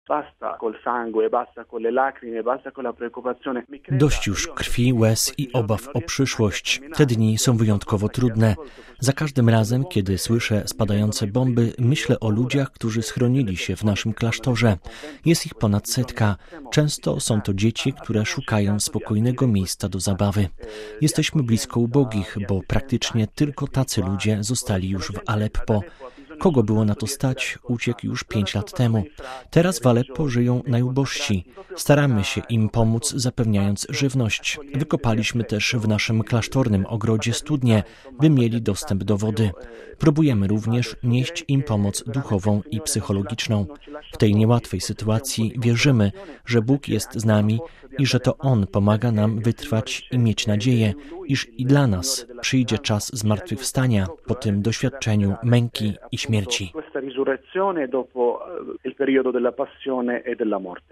Dość już krwi, łez i obaw o przyszłość. Te dni są wyjątkowo trudne. Za każdym razem, kiedy słyszę spadające bomby, myślę o ludziach, którzy schronili się w naszym klasztorze. Jest ich ponad 100. Często są to dzieci, które szukają spokojnego miejsca do zabawy. Jesteśmy blisko ubogich, bo praktycznie tylko tacy ludzie zostali już w Aleppo. Kogo było na to stać, uciekł już 5 lat temu. Teraz w Aleppo żyją najubożsi. Staramy się im pomóc, zapewniając żywność. Wykopaliśmy też w naszym klasztornym ogrodzie studnię, by mieli dostęp do wody. Próbujemy również nieść im pomoc duchową i psychologiczną. W tej niełatwej sytuacji wierzymy, że Bóg jest z nami i że to On pomaga nam wytrwać i mieć nadzieję, iż i dla nas przyjdzie czas zmartwychwstania po tym doświadczeniu męki i śmierci.